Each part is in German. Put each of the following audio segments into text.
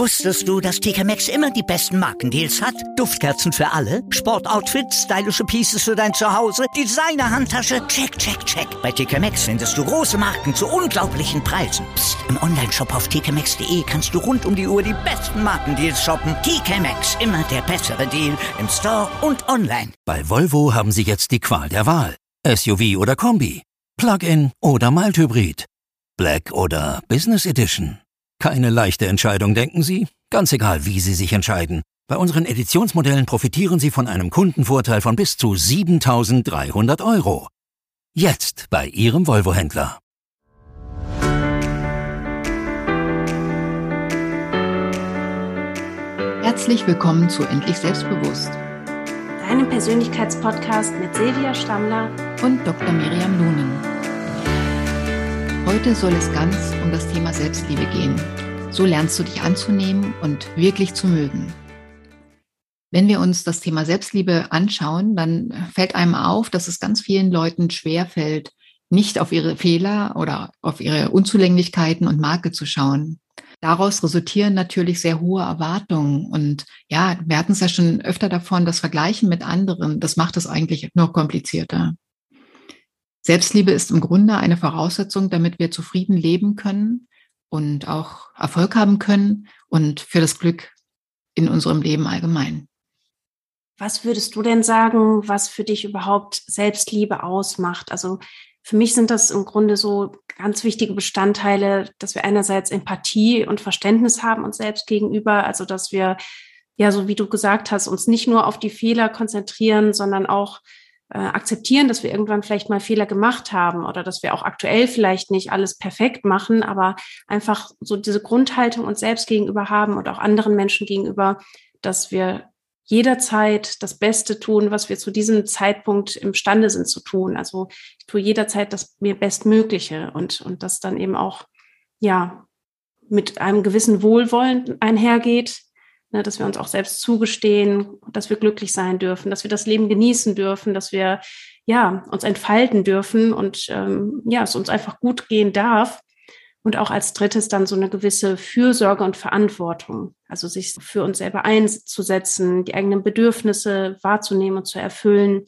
Wusstest du, dass TK Maxx immer die besten Markendeals hat? Duftkerzen für alle, Sportoutfits, stylische Pieces für dein Zuhause, Designer-Handtasche, check, check, check. Bei TK Maxx findest du große Marken zu unglaublichen Preisen. Psst. Im Onlineshop auf tkmaxx.de kannst du rund um die Uhr die besten Markendeals shoppen. TK Maxx, immer der bessere Deal im Store und online. Bei Volvo haben Sie jetzt die Qual der Wahl. SUV oder Kombi, Plug-in oder Mild-Hybrid, Black oder Business Edition. Keine leichte Entscheidung, denken Sie? Ganz egal, wie Sie sich entscheiden. Bei unseren Editionsmodellen profitieren Sie von einem Kundenvorteil von bis zu 7.300 €. Jetzt bei Ihrem Volvo-Händler. Herzlich willkommen zu Endlich Selbstbewusst, deinem Persönlichkeitspodcast mit Silvia Stammler und Dr. Miriam Lunen. Heute soll es ganz um das Thema Selbstliebe gehen. So lernst du dich anzunehmen und wirklich zu mögen. Wenn wir uns das Thema Selbstliebe anschauen, dann fällt einem auf, dass es ganz vielen Leuten schwerfällt, nicht auf ihre Fehler oder auf ihre Unzulänglichkeiten und Makel zu schauen. Daraus resultieren natürlich sehr hohe Erwartungen. Und ja, wir hatten es ja schon öfter davon, das Vergleichen mit anderen, das macht es eigentlich nur komplizierter. Selbstliebe ist im Grunde eine Voraussetzung, damit wir zufrieden leben können und auch Erfolg haben können und für das Glück in unserem Leben allgemein. Was würdest du denn sagen, was für dich überhaupt Selbstliebe ausmacht? Also für mich sind das im Grunde so ganz wichtige Bestandteile, dass wir einerseits Empathie und Verständnis haben uns selbst gegenüber, also dass wir, ja, so wie du gesagt hast, uns nicht nur auf die Fehler konzentrieren, sondern auch akzeptieren, dass wir irgendwann vielleicht mal Fehler gemacht haben oder dass wir auch aktuell vielleicht nicht alles perfekt machen, aber einfach so diese Grundhaltung uns selbst gegenüber haben und auch anderen Menschen gegenüber, dass wir jederzeit das Beste tun, was wir zu diesem Zeitpunkt imstande sind zu tun. Also ich tue jederzeit das mir Bestmögliche und das dann eben auch, ja, mit einem gewissen Wohlwollen einhergeht, ne, dass wir uns auch selbst zugestehen, dass wir glücklich sein dürfen, dass wir das Leben genießen dürfen, dass wir, ja, uns entfalten dürfen und es uns einfach gut gehen darf. Und auch als drittes dann so eine gewisse Fürsorge und Verantwortung, also sich für uns selber einzusetzen, die eigenen Bedürfnisse wahrzunehmen und zu erfüllen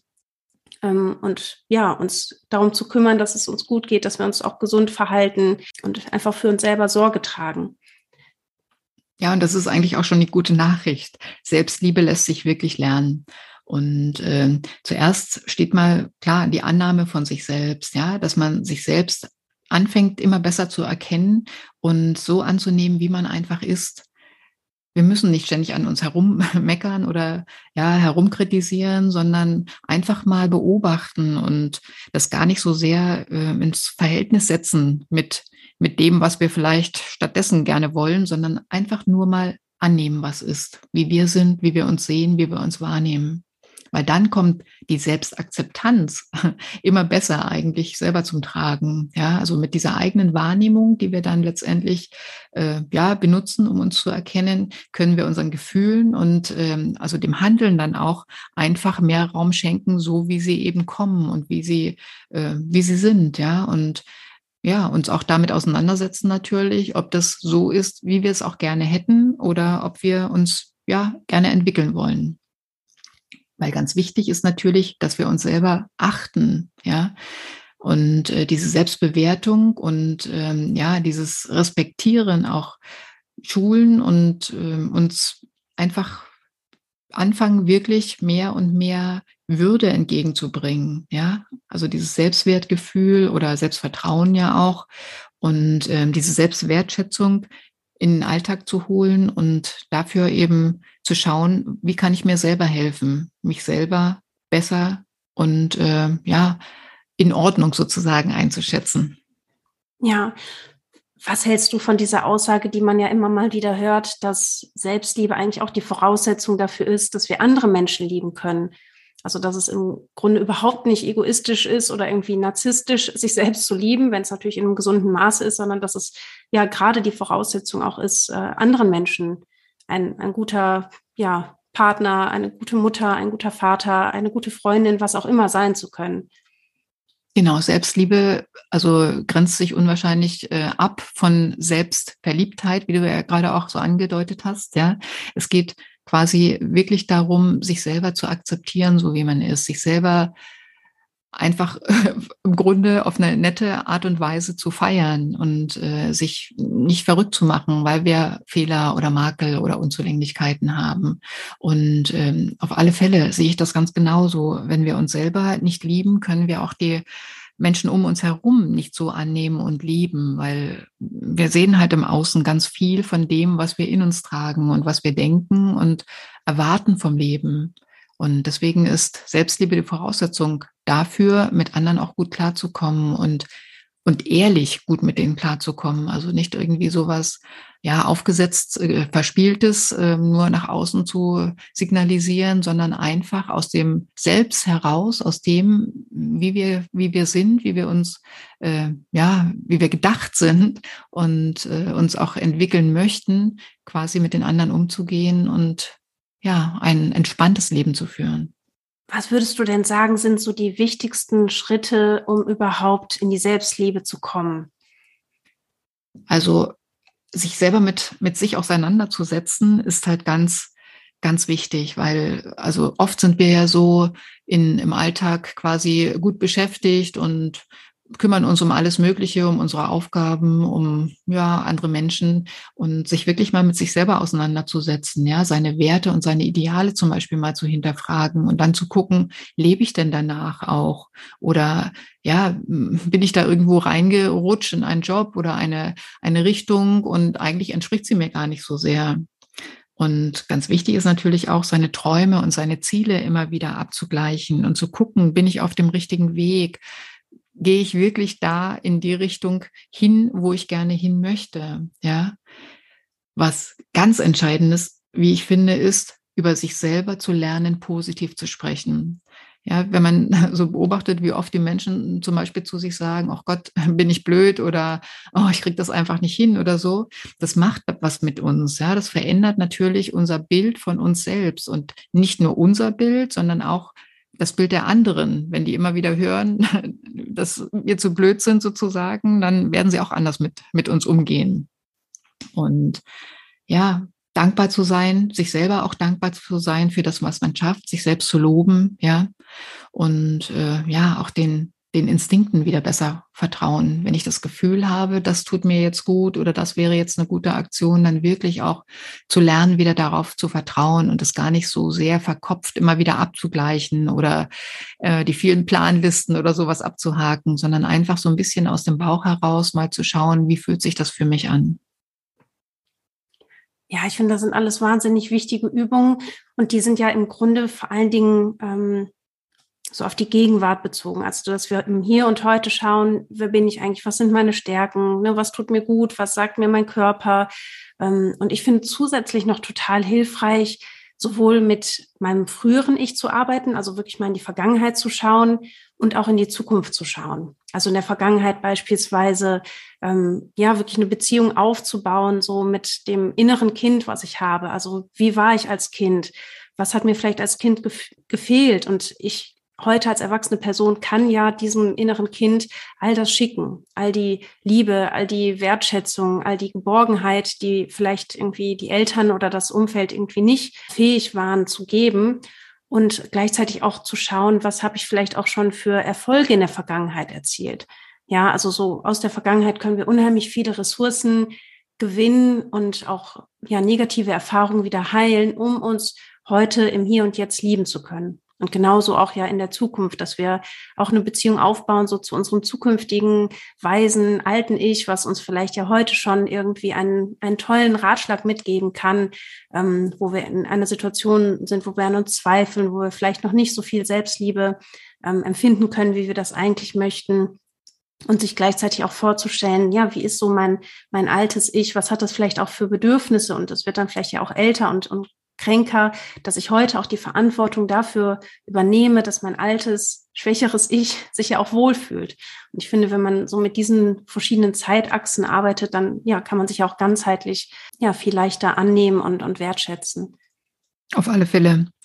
und ja, uns darum zu kümmern, dass es uns gut geht, dass wir uns auch gesund verhalten und einfach für uns selber Sorge tragen. Ja, und das ist eigentlich auch schon eine gute Nachricht. Selbstliebe lässt sich wirklich lernen. Und zuerst steht mal klar die Annahme von sich selbst, ja, dass man sich selbst anfängt, immer besser zu erkennen und so anzunehmen, wie man einfach ist. Wir müssen nicht ständig an uns herummeckern oder ja, herumkritisieren, sondern einfach mal beobachten und das gar nicht so sehr ins Verhältnis setzen mit dem, was wir vielleicht stattdessen gerne wollen, sondern einfach nur mal annehmen, was ist, wie wir sind, wie wir uns sehen, wie wir uns wahrnehmen. Weil dann kommt die Selbstakzeptanz immer besser eigentlich selber zum Tragen. Ja, also mit dieser eigenen Wahrnehmung, die wir dann letztendlich benutzen, um uns zu erkennen, können wir unseren Gefühlen und also dem Handeln dann auch einfach mehr Raum schenken, so wie sie eben kommen und wie sie sind. Ja, und ja, uns auch damit auseinandersetzen natürlich, ob das so ist, wie wir es auch gerne hätten oder ob wir uns ja gerne entwickeln wollen. Weil ganz wichtig ist natürlich, dass wir uns selber achten, ja. Und diese Selbstbewertung und dieses Respektieren auch schulen und uns einfach anfangen, wirklich mehr und mehr Würde entgegenzubringen, ja. Also dieses Selbstwertgefühl oder Selbstvertrauen ja auch und diese Selbstwertschätzung in den Alltag zu holen und dafür eben zu schauen, wie kann ich mir selber helfen, mich selber besser und in Ordnung sozusagen einzuschätzen. Ja, was hältst du von dieser Aussage, die man ja immer mal wieder hört, dass Selbstliebe eigentlich auch die Voraussetzung dafür ist, dass wir andere Menschen lieben können? Also dass es im Grunde überhaupt nicht egoistisch ist oder irgendwie narzisstisch, sich selbst zu lieben, wenn es natürlich in einem gesunden Maße ist, sondern dass es ja gerade die Voraussetzung auch ist, anderen Menschen ein guter Partner, eine gute Mutter, ein guter Vater, eine gute Freundin, was auch immer sein zu können. Genau, Selbstliebe, also grenzt sich unwahrscheinlich ab von Selbstverliebtheit, wie du ja gerade auch so angedeutet hast. Ja, es geht quasi wirklich darum, sich selber zu akzeptieren, so wie man ist, sich selber einfach im Grunde auf eine nette Art und Weise zu feiern und sich nicht verrückt zu machen, weil wir Fehler oder Makel oder Unzulänglichkeiten haben. Und auf alle Fälle sehe ich das ganz genauso. Wenn wir uns selber nicht lieben, können wir auch die Menschen um uns herum nicht so annehmen und lieben, weil wir sehen halt im Außen ganz viel von dem, was wir in uns tragen und was wir denken und erwarten vom Leben. Und deswegen ist Selbstliebe die Voraussetzung dafür, mit anderen auch gut klarzukommen und ehrlich gut mit denen klarzukommen. Also nicht irgendwie sowas, ja, aufgesetzt, verspieltes, nur nach außen zu signalisieren, sondern einfach aus dem Selbst heraus, aus dem, wie wir sind, wie wir uns, ja, wie wir gedacht sind und uns auch entwickeln möchten, quasi mit den anderen umzugehen und ja, ein entspanntes Leben zu führen. Was würdest du denn sagen, sind so die wichtigsten Schritte, um überhaupt in die Selbstliebe zu kommen? Also sich selber mit sich auseinanderzusetzen, ist halt ganz, ganz wichtig, weil also oft sind wir ja so im Alltag quasi gut beschäftigt und kümmern uns um alles Mögliche, um unsere Aufgaben, um ja andere Menschen und sich wirklich mal mit sich selber auseinanderzusetzen, ja, seine Werte und seine Ideale zum Beispiel mal zu hinterfragen und dann zu gucken, lebe ich denn danach auch? Oder ja, bin ich da irgendwo reingerutscht in einen Job oder eine Richtung und eigentlich entspricht sie mir gar nicht so sehr. Und ganz wichtig ist natürlich auch, seine Träume und seine Ziele immer wieder abzugleichen und zu gucken, bin ich auf dem richtigen Weg? Gehe ich wirklich da in die Richtung hin, wo ich gerne hin möchte? Ja, was ganz Entscheidendes, wie ich finde, ist, über sich selber zu lernen, positiv zu sprechen. Ja, wenn man so beobachtet, wie oft die Menschen zum Beispiel zu sich sagen, oh Gott, bin ich blöd oder oh, ich kriege das einfach nicht hin oder so, das macht was mit uns. Ja, das verändert natürlich unser Bild von uns selbst und nicht nur unser Bild, sondern auch das Bild der anderen. Wenn die immer wieder hören, dass wir zu blöd sind sozusagen, dann werden sie auch anders mit uns umgehen. Und ja, dankbar zu sein, sich selber auch dankbar zu sein für das, was man schafft, sich selbst zu loben, ja, und ja, auch den Instinkten wieder besser vertrauen. Wenn ich das Gefühl habe, das tut mir jetzt gut oder das wäre jetzt eine gute Aktion, dann wirklich auch zu lernen, wieder darauf zu vertrauen und es gar nicht so sehr verkopft immer wieder abzugleichen oder die vielen Planlisten oder sowas abzuhaken, sondern einfach so ein bisschen aus dem Bauch heraus mal zu schauen, wie fühlt sich das für mich an. Ja, ich finde, das sind alles wahnsinnig wichtige Übungen und die sind ja im Grunde vor allen Dingen so auf die Gegenwart bezogen. Also, dass wir im Hier und Heute schauen, wer bin ich eigentlich, was sind meine Stärken, ne, was tut mir gut, was sagt mir mein Körper. Und ich finde zusätzlich noch total hilfreich, sowohl mit meinem früheren Ich zu arbeiten, also wirklich mal in die Vergangenheit zu schauen und auch in die Zukunft zu schauen. Also in der Vergangenheit beispielsweise, ja, wirklich eine Beziehung aufzubauen, so mit dem inneren Kind, was ich habe. Also wie war ich als Kind? Was hat mir vielleicht als Kind gefehlt? Und ich heute als erwachsene Person kann ja diesem inneren Kind all das schicken, all die Liebe, all die Wertschätzung, all die Geborgenheit, die vielleicht irgendwie die Eltern oder das Umfeld irgendwie nicht fähig waren zu geben und gleichzeitig auch zu schauen, was habe ich vielleicht auch schon für Erfolge in der Vergangenheit erzielt. Ja, also so aus der Vergangenheit können wir unheimlich viele Ressourcen gewinnen und auch ja negative Erfahrungen wieder heilen, um uns heute im Hier und Jetzt lieben zu können. Und genauso auch ja in der Zukunft, dass wir auch eine Beziehung aufbauen, so zu unserem zukünftigen, weisen, alten Ich, was uns vielleicht ja heute schon irgendwie einen tollen Ratschlag mitgeben kann, wo wir in einer Situation sind, wo wir an uns zweifeln, wo wir vielleicht noch nicht so viel Selbstliebe empfinden können, wie wir das eigentlich möchten. Und sich gleichzeitig auch vorzustellen, ja, wie ist so mein altes Ich, was hat das vielleicht auch für Bedürfnisse? Und es wird dann vielleicht ja auch älter und kränker, dass ich heute auch die Verantwortung dafür übernehme, dass mein altes, schwächeres Ich sich ja auch wohlfühlt. Und ich finde, wenn man so mit diesen verschiedenen Zeitachsen arbeitet, dann ja, kann man sich auch ganzheitlich ja viel leichter annehmen und wertschätzen. Auf alle Fälle.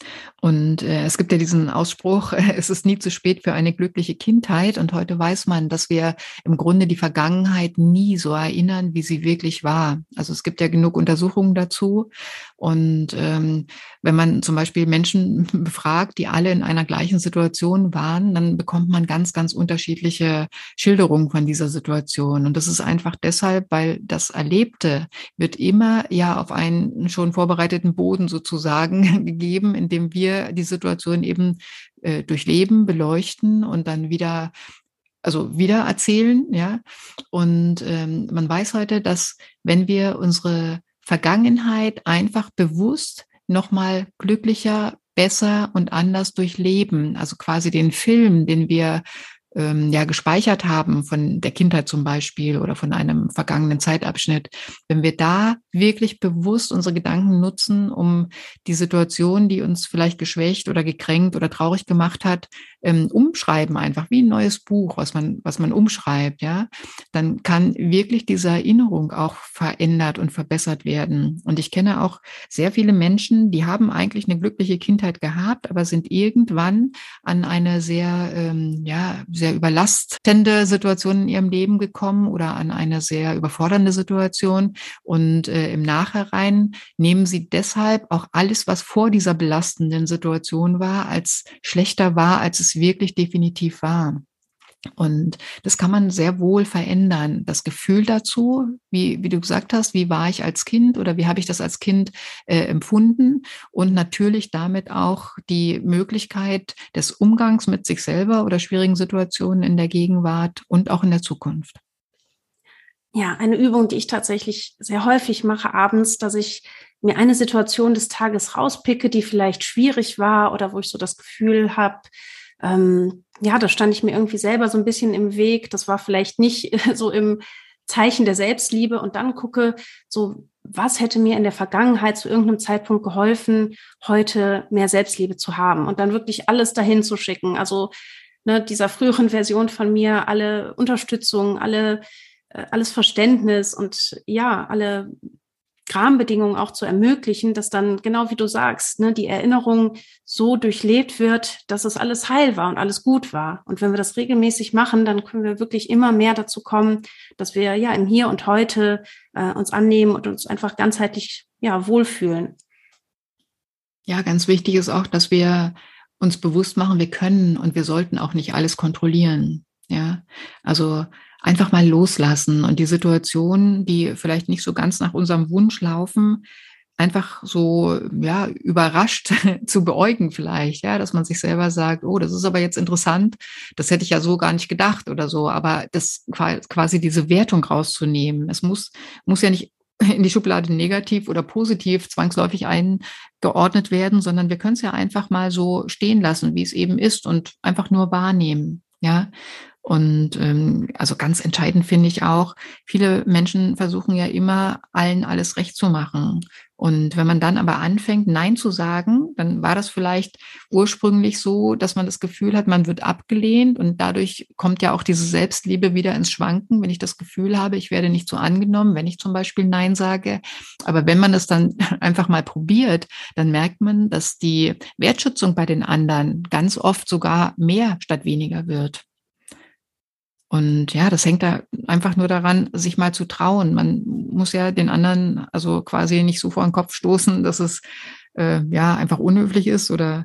Und es gibt ja diesen Ausspruch, es ist nie zu spät für eine glückliche Kindheit. Und heute weiß man, dass wir im Grunde die Vergangenheit nie so erinnern, wie sie wirklich war. Also es gibt ja genug Untersuchungen dazu. Und wenn man zum Beispiel Menschen befragt, die alle in einer gleichen Situation waren, dann bekommt man ganz, ganz unterschiedliche Schilderungen von dieser Situation. Und das ist einfach deshalb, weil das Erlebte wird immer ja auf einen schon vorbereiteten Boden sozusagen gegeben, in dem wir die Situation eben durchleben, beleuchten und dann wieder erzählen, ja. Und man weiß heute, dass wenn wir unsere Vergangenheit einfach bewusst nochmal glücklicher, besser und anders durchleben, also quasi den Film, den wir gespeichert haben von der Kindheit zum Beispiel oder von einem vergangenen Zeitabschnitt, wenn wir da wirklich bewusst unsere Gedanken nutzen, um die Situation, die uns vielleicht geschwächt oder gekränkt oder traurig gemacht hat, umschreiben, einfach wie ein neues Buch, was man umschreibt, ja, dann kann wirklich diese Erinnerung auch verändert und verbessert werden. Und ich kenne auch sehr viele Menschen, die haben eigentlich eine glückliche Kindheit gehabt, aber sind irgendwann an eine sehr überlastende Situation in ihrem Leben gekommen oder an eine sehr überfordernde Situation. Und im Nachhinein nehmen sie deshalb auch alles, was vor dieser belastenden Situation war, als schlechter wahr, als es wirklich definitiv war. Und das kann man sehr wohl verändern. Das Gefühl dazu, wie du gesagt hast, wie war ich als Kind oder wie habe ich das als Kind empfunden? Und natürlich damit auch die Möglichkeit des Umgangs mit sich selber oder schwierigen Situationen in der Gegenwart und auch in der Zukunft. Ja, eine Übung, die ich tatsächlich sehr häufig mache abends, dass ich mir eine Situation des Tages rauspicke, die vielleicht schwierig war oder wo ich so das Gefühl habe, da stand ich mir irgendwie selber so ein bisschen im Weg. Das war vielleicht nicht so im Zeichen der Selbstliebe und dann gucke, so was hätte mir in der Vergangenheit zu irgendeinem Zeitpunkt geholfen, heute mehr Selbstliebe zu haben und dann wirklich alles dahin zu schicken. Also dieser früheren Version von mir, alle Unterstützung, alles Verständnis und ja, alle Rahmenbedingungen auch zu ermöglichen, dass dann, genau wie du sagst, die Erinnerung so durchlebt wird, dass es alles heil war und alles gut war. Und wenn wir das regelmäßig machen, dann können wir wirklich immer mehr dazu kommen, dass wir ja im Hier und Heute uns annehmen und uns einfach ganzheitlich wohlfühlen. Ja, ganz wichtig ist auch, dass wir uns bewusst machen, wir können und wir sollten auch nicht alles kontrollieren. Ja, also einfach mal loslassen und die Situationen, die vielleicht nicht so ganz nach unserem Wunsch laufen, einfach so, überrascht zu beäugen vielleicht, ja, dass man sich selber sagt, oh, das ist aber jetzt interessant, das hätte ich ja so gar nicht gedacht oder so, aber das quasi diese Wertung rauszunehmen. Es muss ja nicht in die Schublade negativ oder positiv zwangsläufig eingeordnet werden, sondern wir können es ja einfach mal so stehen lassen, wie es eben ist und einfach nur wahrnehmen, ja. Und also ganz entscheidend finde ich auch, viele Menschen versuchen ja immer, allen alles recht zu machen. Und wenn man dann aber anfängt, Nein zu sagen, dann war das vielleicht ursprünglich so, dass man das Gefühl hat, man wird abgelehnt und dadurch kommt ja auch diese Selbstliebe wieder ins Schwanken, wenn ich das Gefühl habe, ich werde nicht so angenommen, wenn ich zum Beispiel Nein sage. Aber wenn man es dann einfach mal probiert, dann merkt man, dass die Wertschätzung bei den anderen ganz oft sogar mehr statt weniger wird. Und ja, das hängt da einfach nur daran, sich mal zu trauen. Man muss ja den anderen also quasi nicht so vor den Kopf stoßen, dass es einfach unhöflich ist oder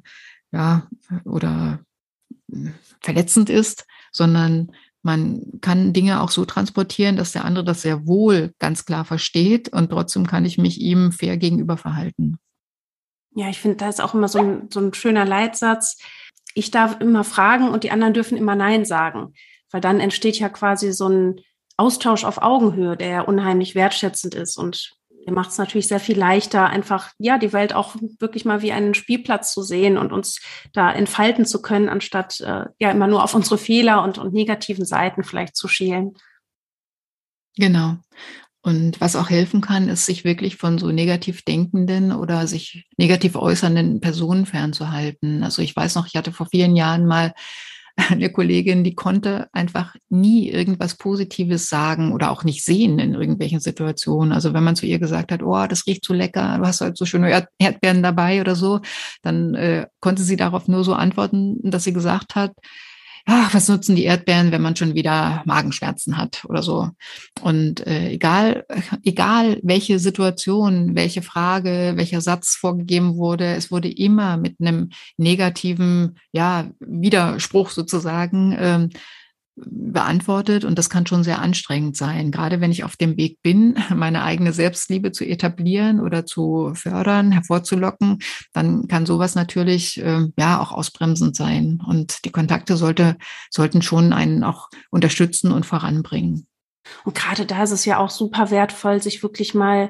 verletzend ist, sondern man kann Dinge auch so transportieren, dass der andere das sehr wohl ganz klar versteht und trotzdem kann ich mich ihm fair gegenüber verhalten. Ja, ich finde, da ist auch immer so ein schöner Leitsatz. Ich darf immer fragen und die anderen dürfen immer Nein sagen. Weil dann entsteht ja quasi so ein Austausch auf Augenhöhe, der ja unheimlich wertschätzend ist. Und der macht es natürlich sehr viel leichter, einfach die Welt auch wirklich mal wie einen Spielplatz zu sehen und uns da entfalten zu können, anstatt immer nur auf unsere Fehler und negativen Seiten vielleicht zu schielen. Genau. Und was auch helfen kann, ist, sich wirklich von so negativ denkenden oder sich negativ äußernden Personen fernzuhalten. Also ich weiß noch, ich hatte vor vielen Jahren mal eine Kollegin, die konnte einfach nie irgendwas Positives sagen oder auch nicht sehen in irgendwelchen Situationen. Also wenn man zu ihr gesagt hat, oh, das riecht so lecker, du hast halt so schöne Erdbeeren dabei oder so, dann konnte sie darauf nur so antworten, dass sie gesagt hat, ach, was nutzen die Erdbeeren, wenn man schon wieder Magenschmerzen hat oder so. Und egal welche Situation, welche Frage, welcher Satz vorgegeben wurde, es wurde immer mit einem negativen, ja, Widerspruch sozusagen beantwortet. Und das kann schon sehr anstrengend sein. Gerade wenn ich auf dem Weg bin, meine eigene Selbstliebe zu etablieren oder zu fördern, hervorzulocken, dann kann sowas natürlich ja auch ausbremsend sein. Und die Kontakte sollten schon einen auch unterstützen und voranbringen. Und gerade da ist es ja auch super wertvoll, sich wirklich mal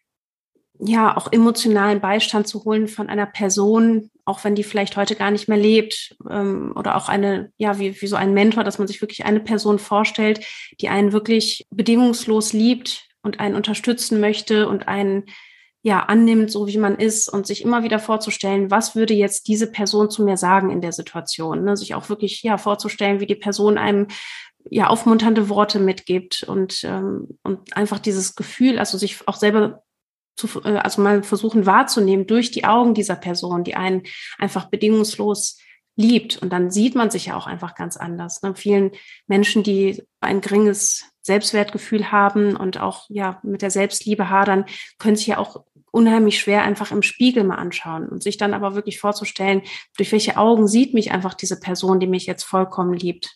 ja auch emotionalen Beistand zu holen von einer Person, auch wenn die vielleicht heute gar nicht mehr lebt, oder auch eine, ja, wie so ein Mentor, dass man sich wirklich eine Person vorstellt, die einen wirklich bedingungslos liebt und einen unterstützen möchte und einen ja annimmt, so wie man ist, und sich immer wieder vorzustellen, was würde jetzt diese Person zu mir sagen in der Situation, ne? Sich auch wirklich ja vorzustellen, wie die Person einem ja aufmunternde Worte mitgibt und einfach dieses Gefühl, also sich auch selber also mal versuchen wahrzunehmen durch die Augen dieser Person, die einen einfach bedingungslos liebt. Und dann sieht man sich ja auch einfach ganz anders. Ne? Vielen Menschen, die ein geringes Selbstwertgefühl haben und auch ja mit der Selbstliebe hadern, können sich ja auch unheimlich schwer einfach im Spiegel mal anschauen und sich dann aber wirklich vorzustellen, durch welche Augen sieht mich einfach diese Person, die mich jetzt vollkommen liebt.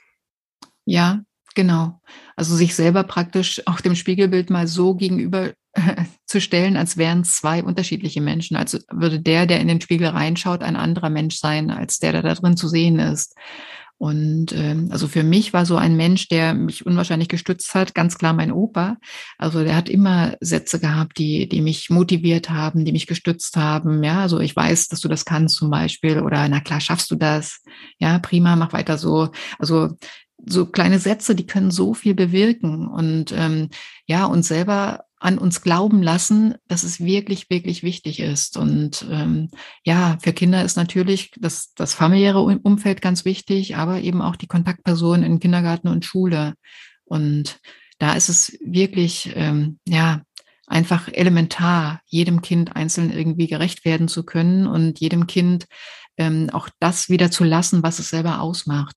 Ja, genau. Also sich selber praktisch auch dem Spiegelbild mal so gegenüber zu stellen, als wären es zwei unterschiedliche Menschen. Also würde der in den Spiegel reinschaut, ein anderer Mensch sein, als der da drin zu sehen ist. Und also für mich war so ein Mensch, der mich unwahrscheinlich gestützt hat, ganz klar mein Opa. Also der hat immer Sätze gehabt, die mich motiviert haben, die mich gestützt haben. Ja, also ich weiß, dass du das kannst zum Beispiel. Oder na klar, schaffst du das. Ja, prima, mach weiter so. Also so kleine Sätze, die können so viel bewirken und ja, uns selber an uns glauben lassen, dass es wirklich, wirklich wichtig ist. Und ja, für Kinder ist natürlich das familiäre Umfeld ganz wichtig, aber eben auch die Kontaktpersonen in Kindergarten und Schule. Und da ist es wirklich, ja, einfach elementar, jedem Kind einzeln irgendwie gerecht werden zu können und jedem Kind auch das wieder zu lassen, was es selber ausmacht.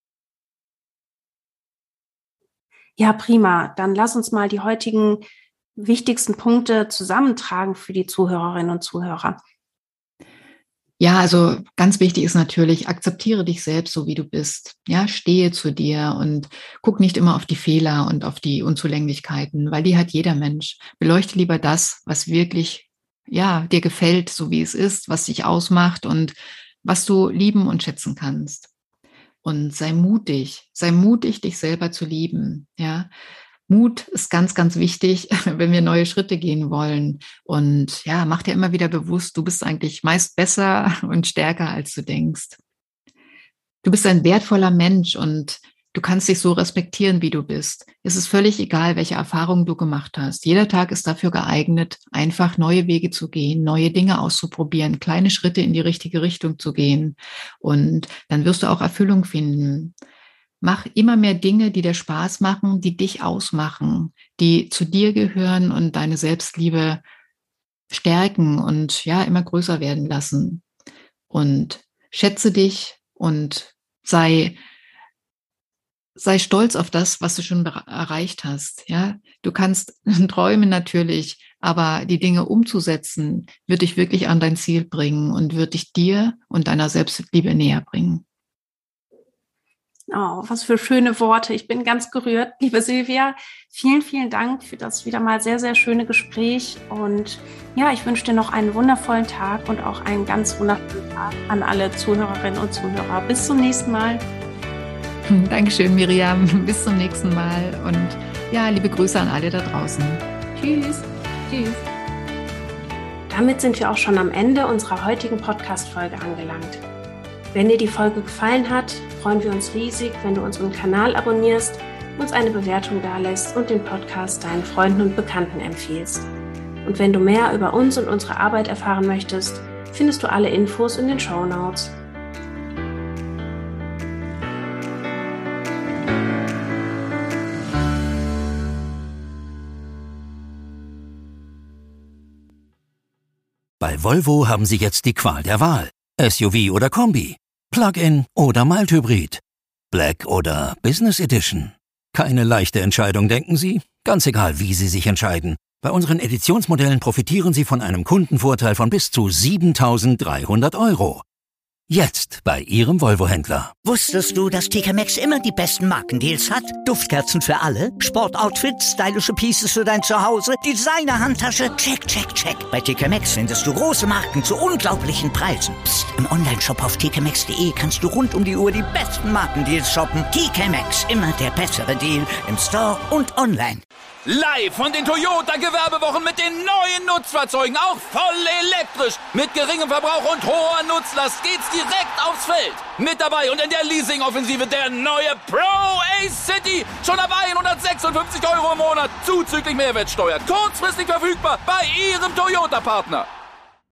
Ja, prima. Dann lass uns mal die heutigen wichtigsten Punkte zusammentragen für die Zuhörerinnen und Zuhörer. Ja, also ganz wichtig ist natürlich, akzeptiere dich selbst, so wie du bist. Ja, stehe zu dir und guck nicht immer auf die Fehler und auf die Unzulänglichkeiten, weil die hat jeder Mensch. Beleuchte lieber das, was wirklich, ja, dir gefällt, so wie es ist, was dich ausmacht und was du lieben und schätzen kannst. Und sei mutig, dich selber zu lieben, ja. Mut ist ganz, ganz wichtig, wenn wir neue Schritte gehen wollen. Und ja, mach dir immer wieder bewusst, du bist eigentlich meist besser und stärker, als du denkst. Du bist ein wertvoller Mensch und du kannst dich so respektieren, wie du bist. Es ist völlig egal, welche Erfahrungen du gemacht hast. Jeder Tag ist dafür geeignet, einfach neue Wege zu gehen, neue Dinge auszuprobieren, kleine Schritte in die richtige Richtung zu gehen. Und dann wirst du auch Erfüllung finden. Mach immer mehr Dinge, die dir Spaß machen, die dich ausmachen, die zu dir gehören und deine Selbstliebe stärken und ja, immer größer werden lassen. Und schätze dich und sei stolz auf das, was du schon erreicht hast. Ja, du kannst träumen natürlich, aber die Dinge umzusetzen, wird dich wirklich an dein Ziel bringen und wird dich dir und deiner Selbstliebe näher bringen. Oh, was für schöne Worte. Ich bin ganz gerührt. Liebe Silvia, vielen, vielen Dank für das wieder mal sehr, sehr schöne Gespräch. Und ja, ich wünsche dir noch einen wundervollen Tag und auch einen ganz wundervollen Tag an alle Zuhörerinnen und Zuhörer. Bis zum nächsten Mal. Dankeschön, Miriam. Bis zum nächsten Mal. Und ja, liebe Grüße an alle da draußen. Tschüss. Tschüss. Damit sind wir auch schon am Ende unserer heutigen Podcast-Folge angelangt. Wenn dir die Folge gefallen hat, freuen wir uns riesig, wenn du unseren Kanal abonnierst, uns eine Bewertung dalässt und den Podcast deinen Freunden und Bekannten empfiehlst. Und wenn du mehr über uns und unsere Arbeit erfahren möchtest, findest du alle Infos in den Shownotes. Bei Volvo haben Sie jetzt die Qual der Wahl. SUV oder Kombi, Plug-in oder Mild-Hybrid, Black oder Business Edition. Keine leichte Entscheidung, denken Sie? Ganz egal, wie Sie sich entscheiden. Bei unseren Editionsmodellen profitieren Sie von einem Kundenvorteil von bis zu 7.300 €. Jetzt bei Ihrem Volvo-Händler. Wusstest du, dass TK Maxx immer die besten Markendeals hat? Duftkerzen für alle, Sportoutfits, stylische Pieces für dein Zuhause, Designer-Handtasche, check, check, check. Bei TK Maxx findest du große Marken zu unglaublichen Preisen. Psst. Im Onlineshop auf tkmaxx.de kannst du rund um die Uhr die besten Markendeals shoppen. TK Maxx, immer der bessere Deal im Store und online. Live von den Toyota-Gewerbewochen mit den neuen Nutzfahrzeugen, auch voll elektrisch. Mit geringem Verbrauch und hoher Nutzlast geht's direkt aufs Feld. Mit dabei und in der Leasing-Offensive der neue Pro-Ace City. Schon ab 156 € im Monat, zuzüglich Mehrwertsteuer. Kurzfristig verfügbar bei Ihrem Toyota-Partner.